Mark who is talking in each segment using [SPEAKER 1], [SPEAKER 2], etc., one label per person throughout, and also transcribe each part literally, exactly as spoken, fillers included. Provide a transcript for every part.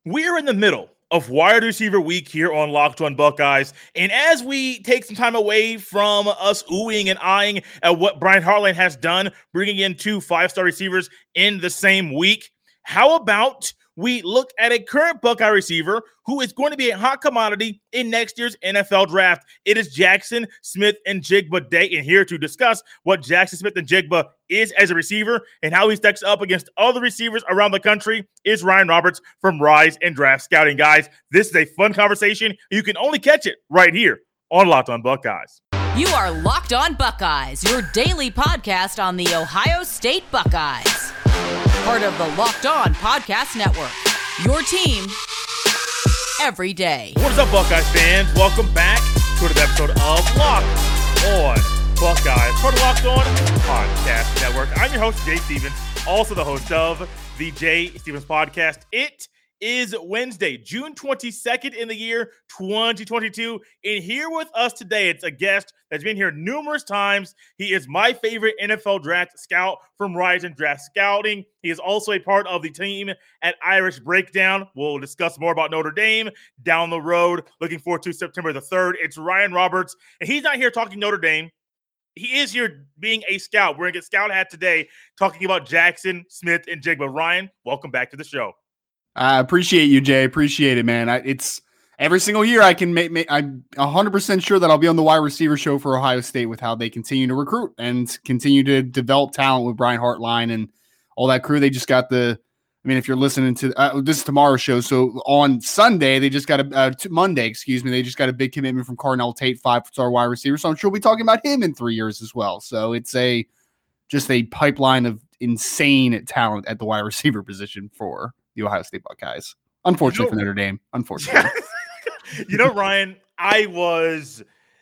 [SPEAKER 1] We're in the middle of wide receiver week here on Locked On Buckeyes. And as we take some time away from us oohing and eyeing at what Brian Hartline has done, bringing in two five-star receivers in the same week, how about we look at a current Buckeye receiver who is going to be a hot commodity in next year's N F L draft? It is Jaxon Smith-Njigba Day, and here to discuss what Jaxon Smith-Njigba is as a receiver and how he stacks up against other receivers around the country is Ryan Roberts from Rise and Draft Scouting. Guys, this is a fun conversation. You can only catch it right here on Locked On Buckeyes.
[SPEAKER 2] You are Locked On Buckeyes, your daily podcast on the Ohio State Buckeyes. Part of the Locked On Podcast Network, your team every day.
[SPEAKER 1] What is up, Buckeyes fans? Welcome back to another episode of Locked On Buckeyes, part of Locked On Podcast Network. I'm your host, Jay Stevens, also the host of the Jay Stevens Podcast. It is Wednesday, June twenty-second in the year twenty twenty-two. And here with us today, it's a guest that's been here numerous times. He is my favorite N F L draft scout from Rise and Draft Scouting. He is also a part of the team at Irish Breakdown. We'll discuss more about Notre Dame down the road. Looking forward to September the third. It's Ryan Roberts, and he's not here talking Notre Dame. He is here being a scout. We're going to get scout hat today talking about Jaxon Smith-Njigba. Ryan, welcome back to the show.
[SPEAKER 3] I appreciate you, Jay. Appreciate it, man. I, it's every single year I can make, make I'm one hundred percent sure that I'll be on the wide receiver show for Ohio State with how they continue to recruit and continue to develop talent with Brian Hartline and all that crew. They just got the, I mean, if you're listening to uh, this is tomorrow's show. So on Sunday, they just got a, uh, t- Monday, excuse me, they just got a big commitment from Carnell Tate, five-star wide receiver. So I'm sure we'll be talking about him in three years as well. So it's a, just a pipeline of insane talent at the wide receiver position for the Ohio State Buckeyes. Unfortunately you know, for Notre Dame. Unfortunately.
[SPEAKER 1] You know, Ryan, I was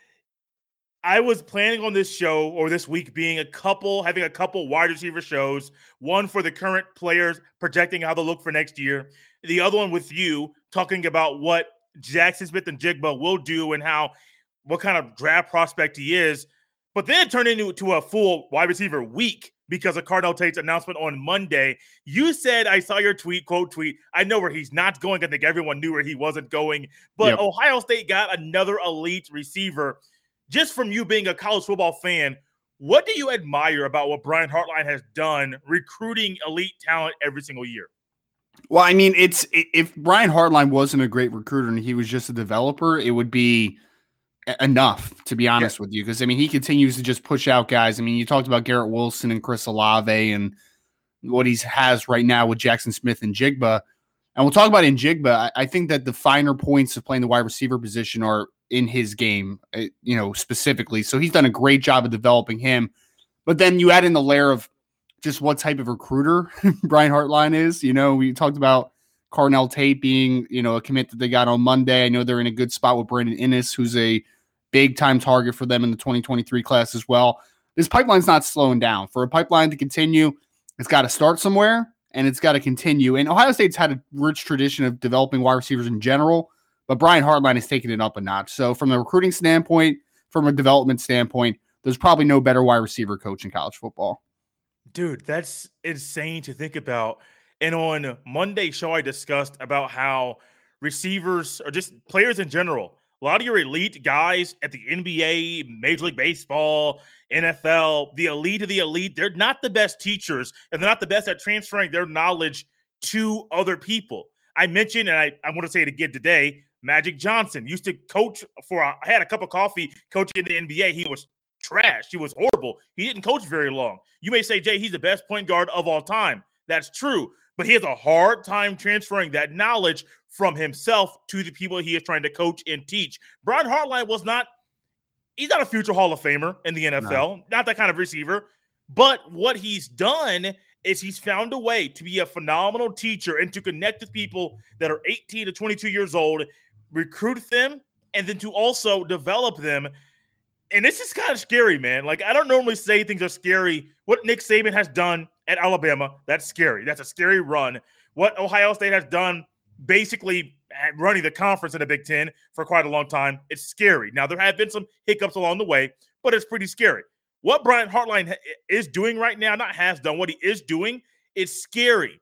[SPEAKER 1] I was planning on this show or this week being a couple, having a couple wide receiver shows, one for the current players projecting how they'll look for next year, the other one with you talking about what Jaxon Smith-Njigba will do and how what kind of draft prospect he is. But then it turned into to a full wide receiver week because of Carnell Tate's announcement on Monday. You said, I saw your tweet, quote tweet, I know where he's not going. I think everyone knew where he wasn't going. But yep. Ohio State got another elite receiver. Just from you being a college football fan, what do you admire about what Brian Hartline has done recruiting elite talent every single year?
[SPEAKER 3] Well, I mean, it's if Brian Hartline wasn't a great recruiter and he was just a developer, it would be enough, to be honest yeah. with you, because I mean he continues to just push out guys. I mean, you talked about Garrett Wilson and Chris Olave and what he has right now with Jaxon Smith-Njigba, and we'll talk about Njigba. I, I think that the finer points of playing the wide receiver position are in his game, you know, specifically. So he's done a great job of developing him. But then you add in the layer of just what type of recruiter Brian Hartline is. You know, we talked about Carnell Tate being, you know, a commit that they got on Monday. I know they're in a good spot with Brandon Inniss, who's a big-time target for them in the twenty twenty-three class as well. This pipeline's not slowing down. For a pipeline to continue, it's got to start somewhere, and it's got to continue. And Ohio State's had a rich tradition of developing wide receivers in general, but Brian Hartline has taken it up a notch. So from a recruiting standpoint, from a development standpoint, there's probably no better wide receiver coach in college football.
[SPEAKER 1] Dude, that's insane to think about. And on Monday's show, I discussed about how receivers or just players in general, a lot of your elite guys at the N B A, Major League Baseball, N F L, the elite of the elite, they're not the best teachers, and they're not the best at transferring their knowledge to other people. I mentioned, and I, I want to say it again today, Magic Johnson used to coach for, a, I had a cup of coffee coaching in the N B A. He was trash. He was horrible. He didn't coach very long. You may say, Jay, he's the best point guard of all time. That's true. But he has a hard time transferring that knowledge from himself to the people he is trying to coach and teach. Brian Hartline was not, he's not a future Hall of Famer in the N F L, no. Not that kind of receiver. But what he's done is he's found a way to be a phenomenal teacher and to connect with people that are eighteen to twenty-two years old, recruit them, and then to also develop them. And this is kind of scary, man. Like, I don't normally say things are scary. What Nick Saban has done at Alabama, that's scary. That's a scary run. What Ohio State has done basically running the conference in the Big Ten for quite a long time, it's scary. Now, there have been some hiccups along the way, but it's pretty scary. What Brian Hartline is doing right now, not has done, what he is doing is scary.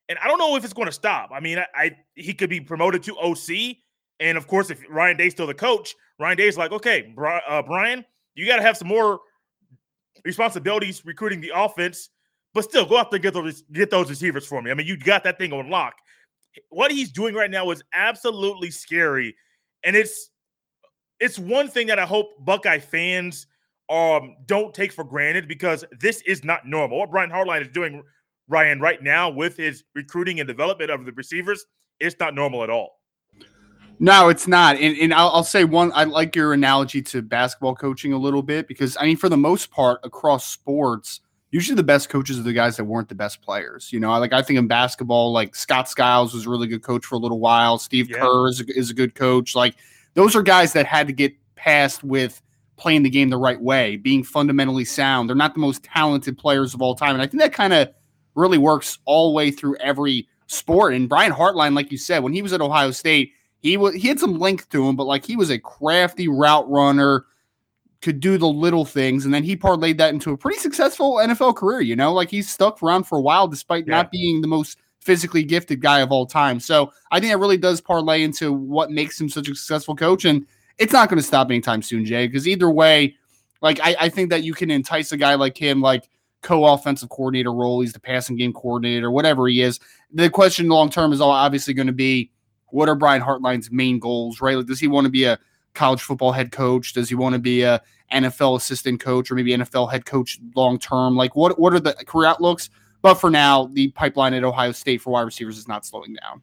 [SPEAKER 1] And I don't know if it's going to stop. I mean, I, I he could be promoted to O C. And, of course, if Ryan Day's still the coach, Ryan Day's like, okay, uh, Brian, you got to have some more responsibilities recruiting the offense, but still go out there and get those, get those receivers for me. I mean, you got that thing on lock. What he's doing right now is absolutely scary. And it's it's one thing that I hope Buckeye fans um, don't take for granted, because this is not normal. What Brian Hartline is doing, Ryan, right now with his recruiting and development of the receivers, it's not normal at all.
[SPEAKER 3] No, it's not. And, and I'll, I'll say one, I like your analogy to basketball coaching a little bit, because, I mean, for the most part, across sports, usually the best coaches are the guys that weren't the best players. You know, like I think in basketball, like Scott Skiles was a really good coach for a little while. Steve yeah. Kerr is a, is a good coach. Like those are guys that had to get past with playing the game the right way, being fundamentally sound. They're not the most talented players of all time. And I think that kind of really works all the way through every sport. And Brian Hartline, like you said, when he was at Ohio State, He was he had some length to him, but like he was a crafty route runner, could do the little things, and then he parlayed that into a pretty successful N F L career. You know, like he's stuck around for a while despite yeah. not being the most physically gifted guy of all time. So I think that really does parlay into what makes him such a successful coach, and it's not going to stop anytime soon, Jay. Because either way, like I, I think that you can entice a guy like him, like co-offensive coordinator role. He's the passing game coordinator, whatever he is. The question long term is obviously going to be, what are Brian Hartline's main goals, right? Like, does he want to be a college football head coach? Does he want to be a N F L assistant coach, or maybe N F L head coach long-term? Like, what, what are the career outlooks? But for now, the pipeline at Ohio State for wide receivers is not slowing down.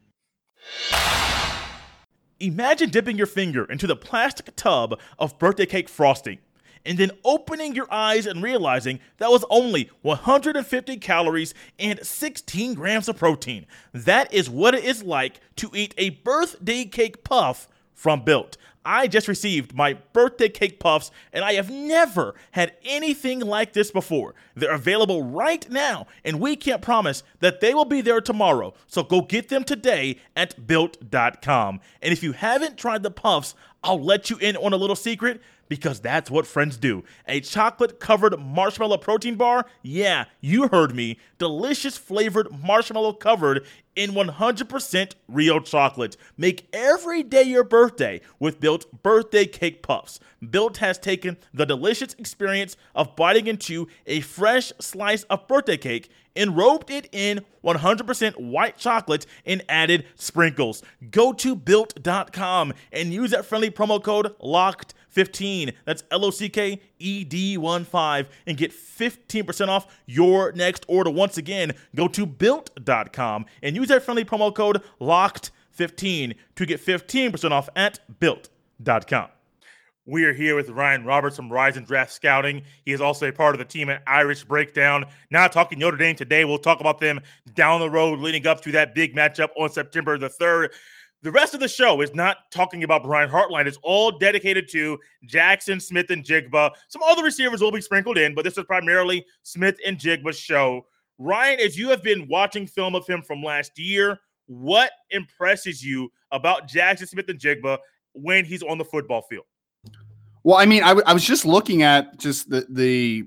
[SPEAKER 1] Imagine dipping your finger into the plastic tub of birthday cake frosting and then opening your eyes and realizing that was only one hundred fifty calories and sixteen grams of protein. That is what it is like to eat a birthday cake puff from Built. I just received my birthday cake puffs, and I have never had anything like this before. They're available right now, and we can't promise that they will be there tomorrow. So go get them today at built dot com. And if you haven't tried the puffs, I'll let you in on a little secret, because that's what friends do. A chocolate-covered marshmallow protein bar? Yeah, you heard me. Delicious flavored marshmallow covered in one hundred percent real chocolate. Make every day your birthday with Built Birthday Cake Puffs. Built has taken the delicious experience of biting into a fresh slice of birthday cake, enrobed it in one hundred percent white chocolate, and added sprinkles. Go to built dot com and use that friendly promo code LOCKED fifteen. That's L O C K E D one five, and get fifteen percent off your next order. Once again, go to built dot com and use that friendly promo code LOCKED fifteen to get fifteen percent off at built dot com. We are here with Ryan Roberts from Rising Draft Scouting. He is also a part of the team at Irish Breakdown. Not talking Notre Dame today. We'll talk about them down the road leading up to that big matchup on September the third. The rest of the show is not talking about Brian Hartline. It's all dedicated to Jackson Smith-Njigba. Some other receivers will be sprinkled in, but this is primarily Smith-Njigba's show. Ryan, as you have been watching film of him from last year, what impresses you about Jackson Smith-Njigba when he's on the football field?
[SPEAKER 3] Well, I mean, I, w- I was just looking at just the the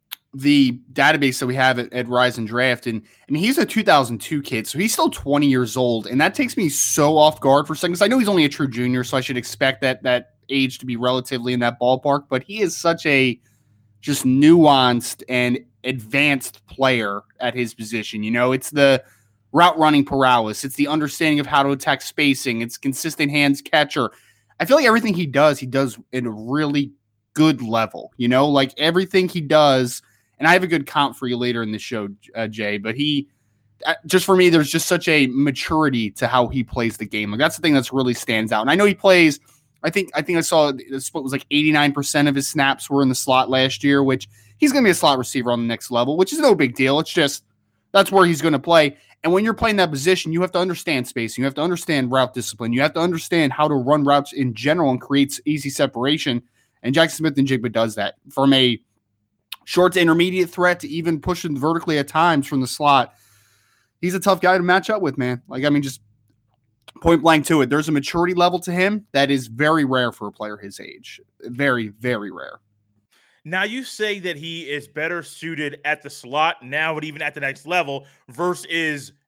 [SPEAKER 3] the database that we have at, at Rise and Draft, and I mean, he's a two thousand two kid, so he's still twenty years old, and that takes me so off guard for a second, because I know he's only a true junior, so I should expect that that age to be relatively in that ballpark, but he is such a just nuanced and advanced player at his position. You know, it's the route running prowess, it's the understanding of how to attack spacing, it's consistent hands catcher. I feel like everything he does, he does in a really good level, you know, like everything he does. And I have a good comp for you later in the show, uh, Jay, but he, just for me, there's just such a maturity to how he plays the game. Like that's the thing that's really stands out. And I know he plays, I think, I think I saw the split was like eighty-nine percent of his snaps were in the slot last year, which he's going to be a slot receiver on the next level, which is no big deal. It's just, that's where he's going to play. And when you're playing that position, you have to understand spacing. You have to understand route discipline. You have to understand how to run routes in general and creates easy separation. And Jackson Smith-Njigba does that from a short to intermediate threat to even pushing vertically at times from the slot. He's a tough guy to match up with, man. Like, I mean, just point blank to it. There's a maturity level to him that is very rare for a player his age. Very, very rare.
[SPEAKER 1] Now, you say that he is better suited at the slot now, but even at the next level, versus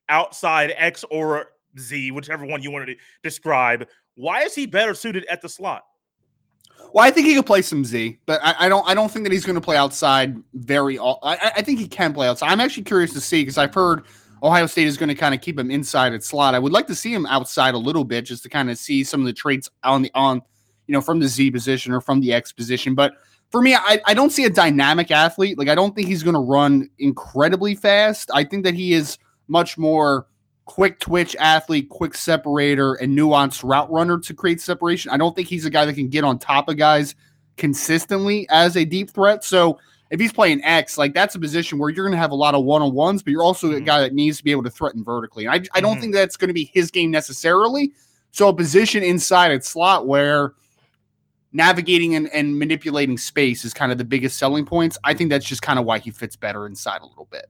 [SPEAKER 1] outside X or Z, whichever one you wanted to describe. Why is he better suited at the slot?
[SPEAKER 3] Well, I think he could play some Z, but I, I don't. I don't think that he's going to play outside very. I, I think he can play outside. I'm actually curious to see because I've heard Ohio State is going to kind of keep him inside at slot. I would like to see him outside a little bit just to kind of see some of the traits on the on, you know, from the Z position or from the X position. But for me, I, I don't see a dynamic athlete. Like I don't think he's going to run incredibly fast. I think that he is much more quick twitch athlete, quick separator, and nuanced route runner to create separation. I don't think he's a guy that can get on top of guys consistently as a deep threat. So if he's playing X, like that's a position where you're going to have a lot of one-on-ones, but you're also mm-hmm. a guy that needs to be able to threaten vertically. And I, I don't mm-hmm. think that's going to be his game necessarily. So a position inside at slot where navigating and, and manipulating space is kind of the biggest selling points. I think that's just kind of why he fits better inside a little bit.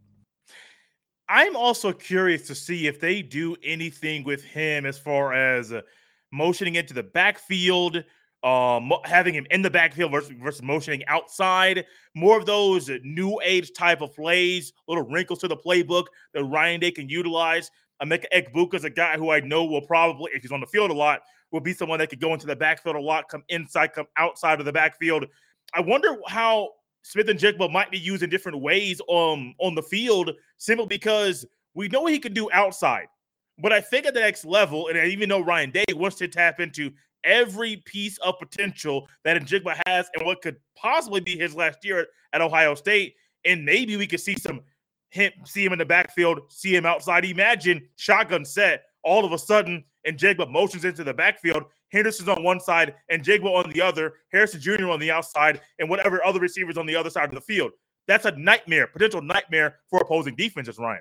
[SPEAKER 1] I'm also curious to see if they do anything with him as far as uh, motioning into the backfield, um, having him in the backfield versus, versus motioning outside. More of those uh, new age type of plays, little wrinkles to the playbook that Ryan Day can utilize. Emeka Egbuka is a guy who I know will probably, if he's on the field a lot, will be someone that could go into the backfield a lot, come inside, come outside of the backfield. I wonder how Smith-Njigba might be used in different ways um, on the field simply because we know what he can do outside. But I think at the next level, and I even know Ryan Day wants to tap into every piece of potential that Njigba has and what could possibly be his last year at Ohio State. And maybe we could see some him, see him in the backfield, see him outside. Imagine shotgun set. All of a sudden, Njigba motions into the backfield. Henderson's on one side and Njigba on the other, Harrison Junior on the outside, and whatever other receivers on the other side of the field. That's a nightmare, potential nightmare for opposing defenses, Ryan.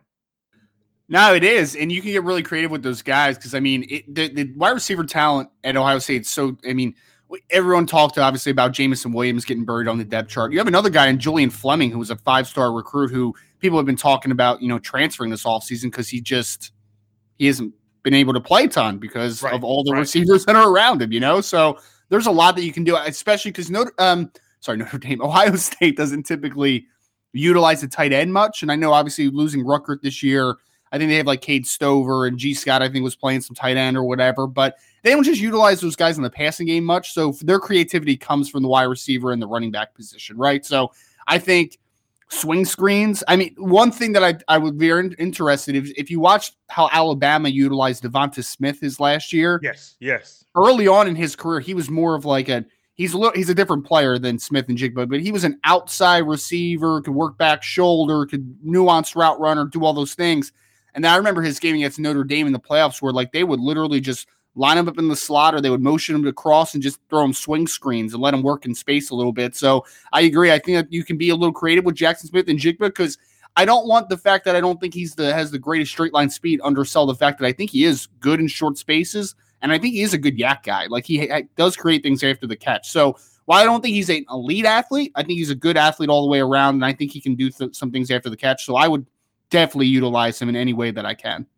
[SPEAKER 3] No, it is. And you can get really creative with those guys because, I mean, it, the, the wide receiver talent at Ohio State is so, I mean, everyone talked obviously about Jamison Williams getting buried on the depth chart. You have another guy in Julian Fleming who was a five-star recruit who people have been talking about, you know, transferring this offseason because he just – he hasn't been able to play a ton because right, of all the right. receivers that are around him, you know? So there's a lot that you can do, especially because Notre, um, sorry, Notre Dame, Ohio State doesn't typically utilize the tight end much. And I know obviously losing Ruckert this year, I think they have like Cade Stover and G. Scott, I think was playing some tight end or whatever, but they don't just utilize those guys in the passing game much. So their creativity comes from the wide receiver and the running back position, right? So I think swing screens. I mean, one thing that I I would be interested if if you watched how Alabama utilized Devonta Smith his last year.
[SPEAKER 1] Yes, yes.
[SPEAKER 3] Early on in his career, he was more of like a he's a little, he's a different player than Smith-Njigba, but he was an outside receiver, could work back shoulder, could nuance route runner, do all those things. And I remember his game against Notre Dame in the playoffs where like they would literally just line him up in the slot or they would motion him to cross and just throw him swing screens and let him work in space a little bit. So I agree. I think that you can be a little creative with Jackson Smith-Njigba because I don't want the fact that I don't think he's the has the greatest straight line speed undersell the fact that I think he is good in short spaces and I think he is a good yak guy. Like he ha- does create things after the catch. So while I don't think he's an elite athlete, I think he's a good athlete all the way around and I think he can do th- some things after the catch. So I would definitely utilize him in any way that I can.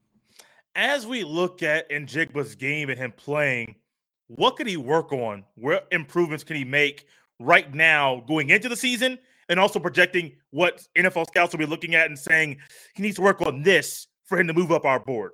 [SPEAKER 1] As we look at Njigba's game and him playing, what could he work on? What improvements can he make right now going into the season and also projecting what N F L scouts will be looking at and saying he needs to work on this for him to move up our board?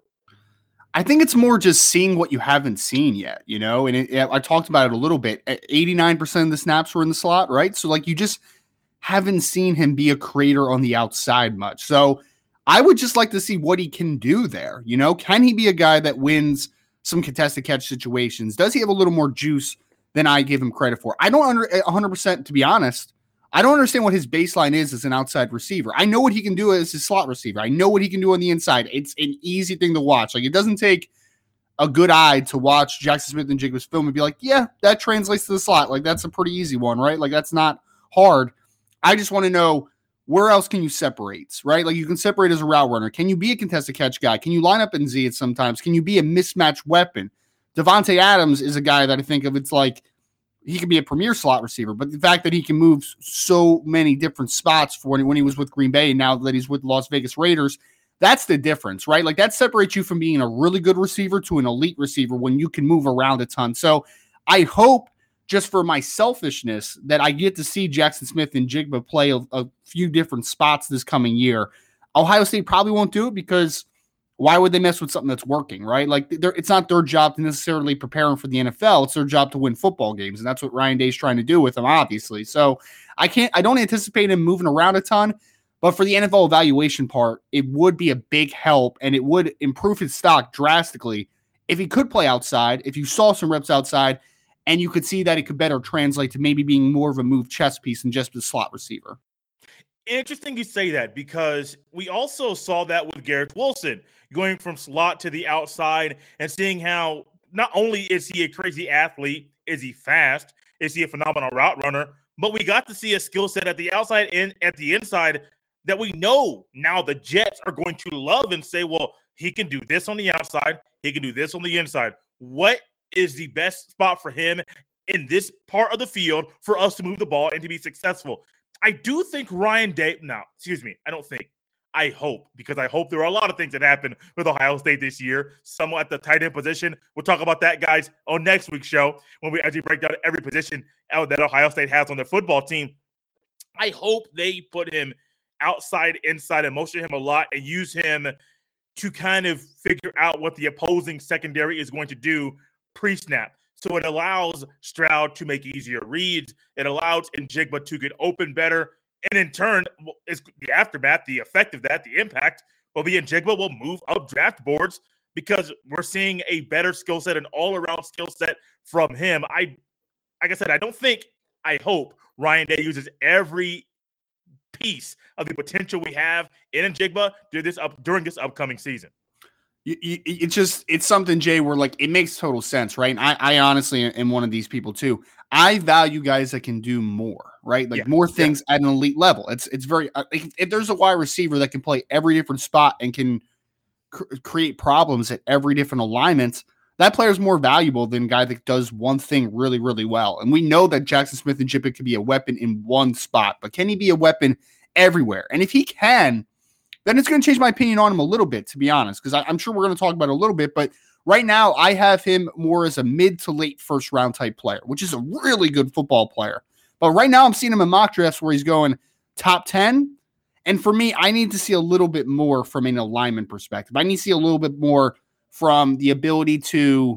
[SPEAKER 3] I think it's more just seeing what you haven't seen yet, you know, and it, I talked about it a little bit. eighty-nine percent of the snaps were in the slot, right? So like you just haven't seen him be a creator on the outside much. So I would just like to see what he can do there. You know, can he be a guy that wins some contested catch situations? Does he have a little more juice than I give him credit for? I don't under one hundred percent, to be honest. I don't understand what his baseline is as an outside receiver. I know what he can do as a slot receiver. I know what he can do on the inside. It's an easy thing to watch. Like it doesn't take a good eye to watch Jackson Smith-Njigba's film and be like, yeah, that translates to the slot. Like that's a pretty easy one, right? Like that's not hard. I just want to know, where else can you separate, right? Like you can separate as a route runner. Can you be a contested catch guy? Can you line up in Z at sometimes? Can you be a mismatch weapon? Devontae Adams is a guy that I think of. It's like he could be a premier slot receiver, but the fact that he can move so many different spots for when he, when he was with Green Bay and now that he's with the Las Vegas Raiders, that's the difference, right? Like that separates you from being a really good receiver to an elite receiver when you can move around a ton. So I hope, just for my selfishness, that I get to see Jackson Smith-Njigba play a, a few different spots this coming year. Ohio State probably won't do it because Why would they mess with something that's working, right? Like, it's not their job to necessarily prepare him for the N F L. It's their job to win football games, and that's what Ryan Day's trying to do with him, obviously. So I can't, I don't anticipate him moving around a ton, but for the N F L evaluation part, it would be a big help, and it would improve his stock drastically if he could play outside, if you saw some reps outside, and you could see that it could better translate to maybe being more of a move chess piece than just a slot receiver.
[SPEAKER 1] Interesting you say that, because we also saw that with Garrett Wilson going from slot to the outside and seeing how not only is he a crazy athlete, is he fast, is he a phenomenal route runner, but we got to see a skill set at the outside and at the inside that we know now the Jets are going to love and say, well, he can do this on the outside, he can do this on the inside. What is the best spot for him in this part of the field for us to move the ball and to be successful? I do think Ryan Day, no, excuse me, I don't think. I hope, because I hope there are a lot of things that happen with Ohio State this year. Some at the tight end position. We'll talk about that, guys, on next week's show when we actually break down every position that Ohio State has on their football team. I hope they put him outside, inside, and motion him a lot and use him to kind of figure out what the opposing secondary is going to do pre-snap. So it allows Stroud to make easier reads. It allows Njigba to get open better. And in turn, is the aftermath, the effect of that, the impact will be Njigba will move up draft boards because we're seeing a better skill set, an all-around skill set from him. I, like I said, I don't think, I hope Ryan Day uses every piece of the potential we have in Njigba during this up during this upcoming season.
[SPEAKER 3] You, you, it's just, it's something, Jay, where like it makes total sense, right? And I, I honestly am one of these people too. I value guys that can do more, right? Like yeah, more things yeah. at an elite level. It's it's very, if, if there's a wide receiver that can play every different spot and can cr- create problems at every different alignment, that player is more valuable than a guy that does one thing really, really well. And we know that Jackson Smith-Njigba can be a weapon in one spot, but can he be a weapon everywhere? And if he can, then it's going to change my opinion on him a little bit, to be honest, because I'm sure we're going to talk about it a little bit. But right now, I have him more as a mid to late first round type player, which is a really good football player. But right now, I'm seeing him in mock drafts where he's going top ten. And for me, I need to see a little bit more from an alignment perspective. I need to see a little bit more from the ability to,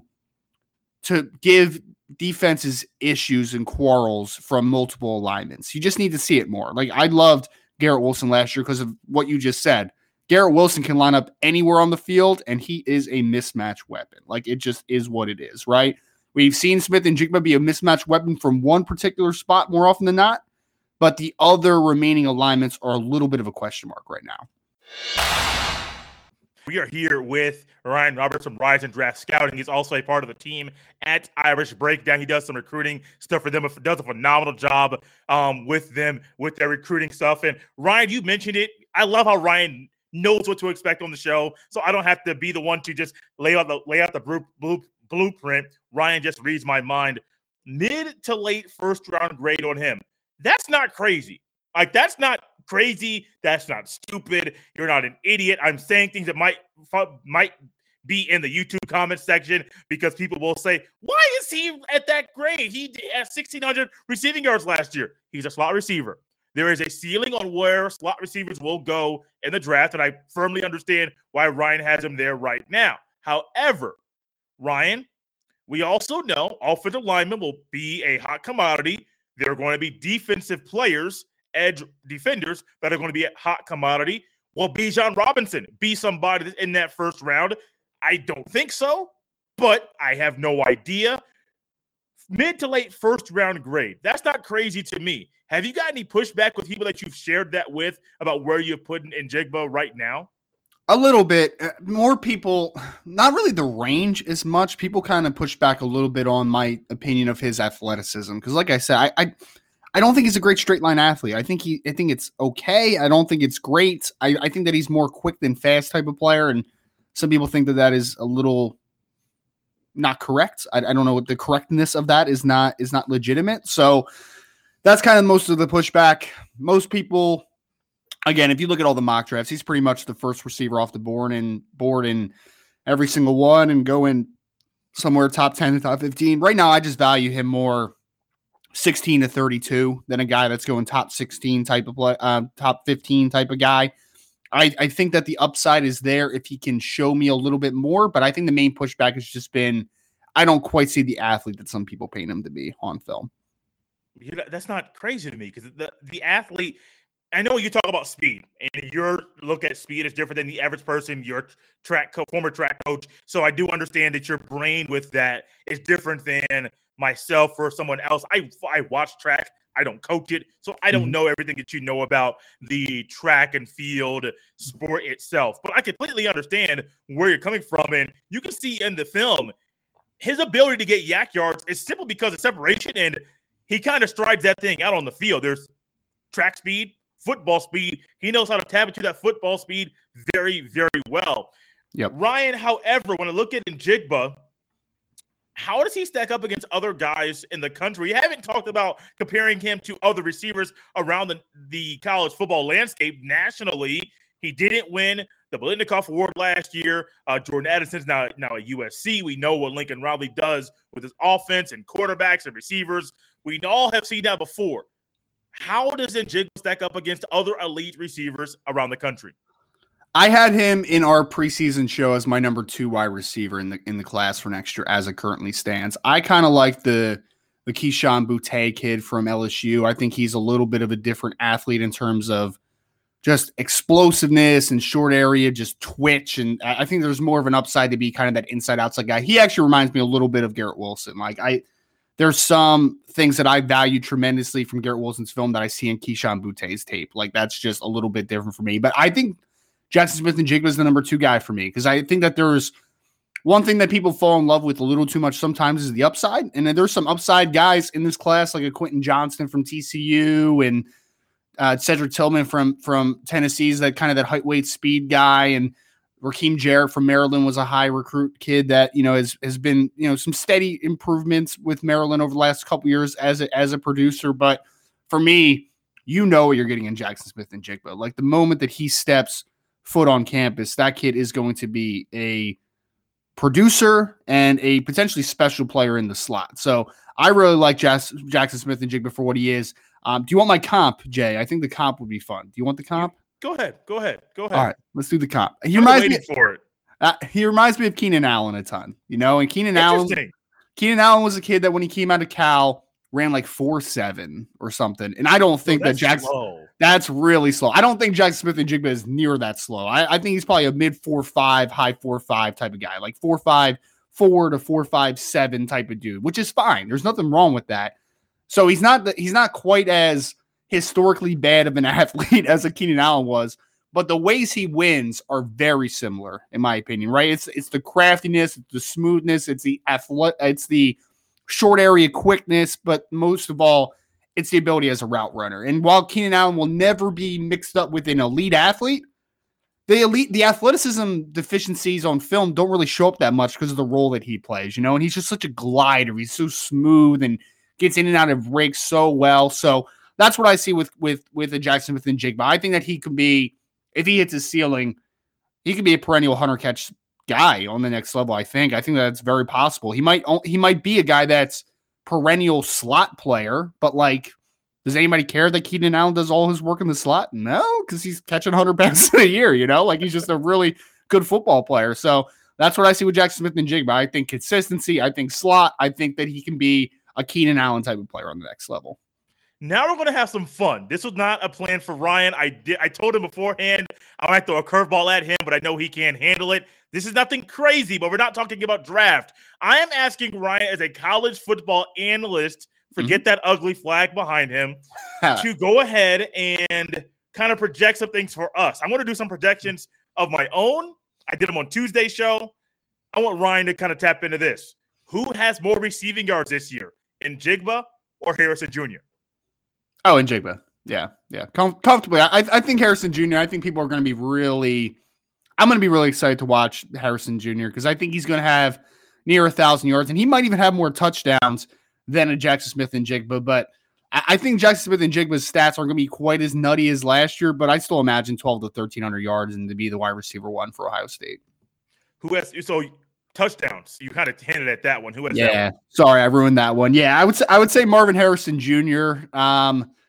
[SPEAKER 3] to give defenses issues and quarrels from multiple alignments. You just need to see it more. Like, I loved Garrett Wilson last year because of what you just said. Garrett Wilson can line up anywhere on the field, and he is a mismatch weapon. Like, it just is what it is, right? We've seen Smith-Njigba be a mismatch weapon from one particular spot more often than not, but the other remaining alignments are a little bit of a question mark right now.
[SPEAKER 1] We are here with Ryan Roberts from Rise and Draft Scouting. He's also a part of the team at Irish Breakdown. He does some recruiting stuff for them, does a phenomenal job um, with them, with their recruiting stuff. And Ryan, you mentioned it. I love how Ryan knows what to expect on the show, so I don't have to be the one to just lay out the lay out the blue, blue, blueprint. Ryan just reads my mind. Mid to late first round grade on him. That's not crazy. Like, that's not crazy. That's not stupid. You're not an idiot. I'm saying things that might might be in the YouTube comment section because people will say, why is he at that grade? He had sixteen hundred receiving yards last year. He's a slot receiver. There is a ceiling on where slot receivers will go in the draft, and I firmly understand why Ryan has him there right now. However, Ryan, we also know offensive linemen will be a hot commodity. There are going to be defensive players, edge defenders, that are going to be a hot commodity. Will Bijan Robinson be somebody in that first round? I don't think so, but I have no idea. Mid to late first round grade. That's not crazy to me. Have you got any pushback with people that you've shared that with about where you're putting Njigba right now?
[SPEAKER 3] A little bit. More people, not really the range as much. People kind of push back a little bit on my opinion of his athleticism. Because like I said, I, I I don't think he's a great straight line athlete. I think he I think it's okay. I don't think it's great. I, I think that he's more quick than fast type of player. And some people think that that is a little not correct. I, I don't know what the correctness of that is not is not legitimate. So that's kind of most of the pushback. Most people, again, if you look at all the mock drafts, he's pretty much the first receiver off the board and board in every single one and going somewhere top ten to top fifteen. Right now, I just value him more sixteen to thirty-two than a guy that's going top sixteen type of play, uh, top fifteen type of guy. I, I think that the upside is there if he can show me a little bit more, but I think the main pushback has just been I don't quite see the athlete that some people paint him to be on film.
[SPEAKER 1] That's not crazy to me because the, the athlete, I know you talk about speed, and your look at speed is different than the average person, your track co- former track coach. So I do understand that your brain with that is different than myself or someone else. I, I watch track. I don't coach it, so I don't mm-hmm. know everything that you know about the track and field sport itself. But I completely understand where you're coming from, and you can see in the film his ability to get yak yards is simply because of separation, and he kind of strides that thing out on the field. There's track speed, football speed. He knows how to tap into that football speed very, very well.
[SPEAKER 3] Yep.
[SPEAKER 1] Ryan, however, when I look at Njigba, how does he stack up against other guys in the country? We haven't talked about comparing him to other receivers around the, the college football landscape nationally. He didn't win the Biletnikoff Award last year. Uh, Jordan Addison's now, now at U S C. We know what Lincoln Riley does with his offense and quarterbacks and receivers. We all have seen that before. How does Njigba stack up against other elite receivers around the country?
[SPEAKER 3] I had him in our preseason show as my number two wide receiver in the in the class for next year as it currently stands. I kind of like the the Keyshawn Boutte kid from L S U. I think he's a little bit of a different athlete in terms of just explosiveness and short area, just twitch. And I think there's more of an upside to be kind of that inside outside guy. He actually reminds me a little bit of Garrett Wilson. Like I, there's some things that I value tremendously from Garrett Wilson's film that I see in Keyshawn Boutte's tape. Like that's just a little bit different for me, but I think Jackson Smith-Njigba is the number two guy for me because I think that there's one thing that people fall in love with a little too much sometimes is the upside. And then there's some upside guys in this class like a Quentin Johnston from T C U and uh, Cedric Tillman from, from Tennessee's that kind of that height, weight, speed guy. And Raheem Jarrett from Maryland was a high recruit kid that, you know, has, has been, you know, some steady improvements with Maryland over the last couple years as a, as a producer. But for me, you know what you're getting in Jackson Smith-Njigba. Like the moment that he steps foot on campus, that kid is going to be a producer and a potentially special player in the slot. So I really like Jas- Jackson Smith-Njigba for what he is. Um, do you want my comp, Jay? I think the comp would be fun. Do you want the comp?
[SPEAKER 1] Go ahead. Go ahead. Go ahead.
[SPEAKER 3] All right, let's do the comp. He
[SPEAKER 1] I'm
[SPEAKER 3] reminds me
[SPEAKER 1] for it.
[SPEAKER 3] Uh, he reminds me of Keenan Allen a ton, you know, and Keenan Allen, Keenan Allen was a kid that when he came out of Cal ran like four seven or something. And I don't think
[SPEAKER 1] oh,
[SPEAKER 3] that Jackson,
[SPEAKER 1] slow.
[SPEAKER 3] That's really slow. I don't think Jackson Smith-Njigba is near that slow. I, I think he's probably a mid four five, high four five type of guy, like four five, four to four five seven type of dude, which is fine. There's nothing wrong with that. So he's not, the, he's not quite as historically bad of an athlete as a Keenan Allen was, but the ways he wins are very similar, in my opinion, right? It's it's the craftiness, it's the smoothness, it's the athletic, it's the short area quickness, but most of all, it's the ability as a route runner. And while Keenan Allen will never be mixed up with an elite athlete, the elite, the athleticism deficiencies on film don't really show up that much because of the role that he plays, you know, and he's just such a glider. He's so smooth and gets in and out of breaks so well. So that's what I see with, with, with the Jackson Smith-Njigba. I think that he can be, if he hits his ceiling, he could be a perennial hunter catch guy on the next level. I think, I think that's very possible. He might, he might be a guy that's perennial slot player, but like, does anybody care that Keenan Allen does all his work in the slot? No, because he's catching one hundred passes a year, you know, like he's just a really good football player. So that's what I see with Jackson Smith-Njigba. I think consistency, I think slot, I think that he can be a Keenan Allen type of player on the next level.
[SPEAKER 1] Now we're going to have some fun. This was not a plan for Ryan. I did. I told him beforehand I might throw a curveball at him, but I know he can't handle it. This is nothing crazy, but we're not talking about draft. I am asking Ryan as a college football analyst, forget mm-hmm. that ugly flag behind him, to go ahead and kind of project some things for us. I'm going to do some projections of my own. I did them on Tuesday's show. I want Ryan to kind of tap into this. Who has more receiving yards this year, Njigba or Harrison Junior?
[SPEAKER 3] Oh, Njigba. Yeah, yeah. Com- comfortably. I, I think Harrison Junior, I think people are going to be really – I'm going to be really excited to watch Harrison Junior because I think he's going to have near one thousand yards, and he might even have more touchdowns than a Jackson Smith-Njigba. But I, I think Jackson Smith-Njigba's stats aren't going to be quite as nutty as last year, but I still imagine twelve to thirteen hundred yards and to be the wide receiver one for Ohio State.
[SPEAKER 1] Who has – so – touchdowns. You kind of hinted at that one. Who has
[SPEAKER 3] yeah.
[SPEAKER 1] that one?
[SPEAKER 3] Sorry, I ruined that one. Yeah, I would say I would say Marvin Harrison Junior Um,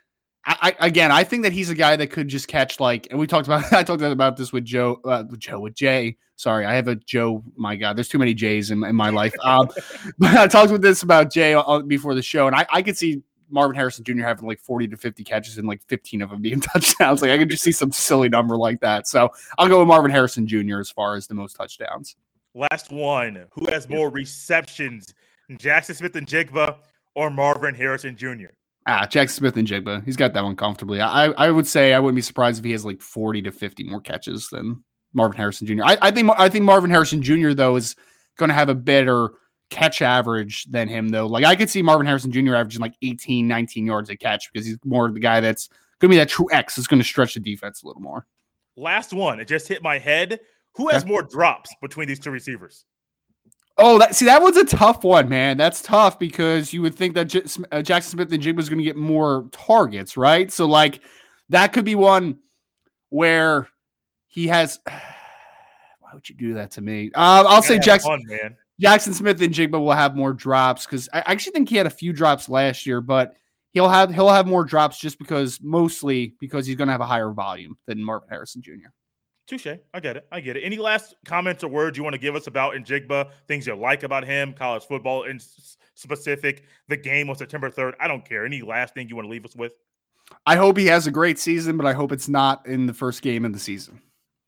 [SPEAKER 3] I, I again, I think that he's a guy that could just catch like, and we talked about, I talked about this with Joe, uh, with Joe, with Jay. Sorry, I have a Joe. My God, there's too many J's in, in my life. Um, but I talked with this about Jay before the show, and I, I could see Marvin Harrison Junior having like forty to fifty catches and like fifteen of them being touchdowns. Like I could just see some silly number like that. So I'll go with Marvin Harrison Junior as far as the most touchdowns.
[SPEAKER 1] Last one. Who has more receptions, Jackson Smith-Njigba or Marvin Harrison Junior?
[SPEAKER 3] Ah, Jackson Smith-Njigba. He's got that one comfortably. I I would say I wouldn't be surprised if he has like forty to fifty more catches than Marvin Harrison Junior I, I think I think Marvin Harrison Junior though is going to have a better catch average than him though. Like I could see Marvin Harrison Junior averaging like eighteen, nineteen yards a catch because he's more the guy that's going to be that true X that's going to stretch the defense a little more.
[SPEAKER 1] Last one. It just hit my head. Who has more drops between these two receivers?
[SPEAKER 3] Oh, that see, that one's a tough one, man. That's tough because you would think that J- uh, Jackson Smith-Njigba was going to get more targets, right? So, like, that could be one where he has. Why would you do that to me? Uh, I'll say Jackson.
[SPEAKER 1] Fun, man.
[SPEAKER 3] Jackson Smith-Njigba will have more drops because I actually think he had a few drops last year, but he'll have he'll have more drops just because mostly because he's going to have a higher volume than Marvin Harrison Junior
[SPEAKER 1] Touche. I get it. I get it. Any last comments or words you want to give us about Njigba, things you like about him, college football in specific, the game on September third? I don't care. Any last thing you want to leave us with?
[SPEAKER 3] I hope he has a great season, but I hope it's not in the first game of the season.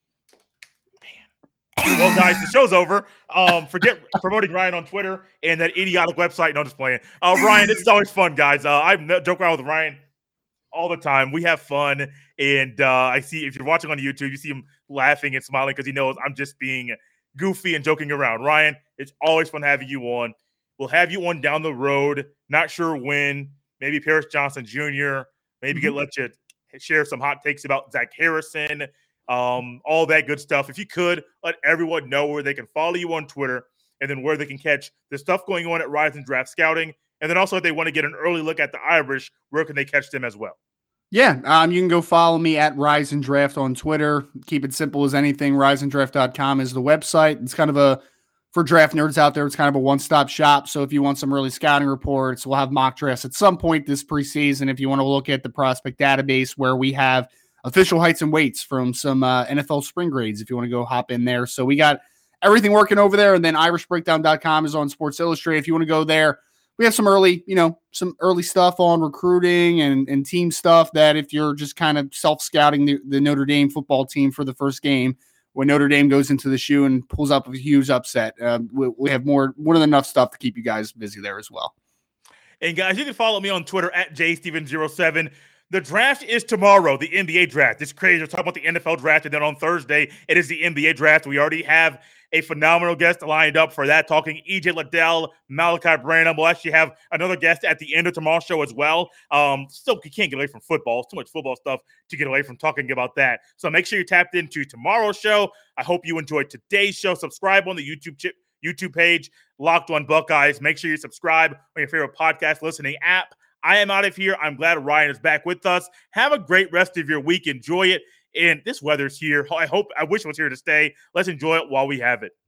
[SPEAKER 1] Man. Well, guys, the show's over. Um, forget promoting Ryan on Twitter and that idiotic website. No, just playing. Uh, Ryan, this is always fun, guys. Uh, I joke around with Ryan all the time. We have fun. And uh, I see if you're watching on YouTube, you see him laughing and smiling because he knows I'm just being goofy and joking around. Ryan, it's always fun having you on. We'll have you on down the road. Not sure when. Maybe Paris Johnson Junior Maybe mm-hmm. get let you share some hot takes about Zach Harrison, um, all that good stuff. If you could, let everyone know where they can follow you on Twitter and then where they can catch the stuff going on at Rise and Draft Scouting. And then also if they want to get an early look at the Irish, where can they catch them as well?
[SPEAKER 3] Yeah, um, you can go follow me at Rise and Draft on Twitter. Keep it simple as anything. rise and draft dot com is the website. It's kind of a, for draft nerds out there, it's kind of a one-stop shop. So if you want some early scouting reports, we'll have mock drafts at some point this preseason. If you want to look at the prospect database where we have official heights and weights from some uh, N F L spring grades, if you want to go hop in there. So we got everything working over there. And then irish breakdown dot com is on Sports Illustrated. If you want to go there, we have some early, you know, some early stuff on recruiting and, and team stuff that if you're just kind of self-scouting the, the Notre Dame football team for the first game, when Notre Dame goes into the shoe and pulls up a huge upset, uh, we, we have more, more than enough stuff to keep you guys busy there as well.
[SPEAKER 1] And guys, you can follow me on Twitter at j steven zero seven. The draft is tomorrow, the N B A draft. It's crazy. We're talking about the N F L draft, and then on Thursday, it is the N B A draft. We already have a phenomenal guest lined up for that, talking E J Liddell, Malachi Branham. We'll actually have another guest at the end of tomorrow's show as well. Um, still, you can't get away from football. It's too much football stuff to get away from talking about that. So make sure you're tapped into tomorrow's show. I hope you enjoyed today's show. Subscribe on the YouTube chip. YouTube page, Locked On Buckeyes. Make sure you subscribe on your favorite podcast listening app. I am out of here. I'm glad Ryan is back with us. Have a great rest of your week. Enjoy it. And this weather's here. I hope, I wish it was here to stay. Let's enjoy it while we have it.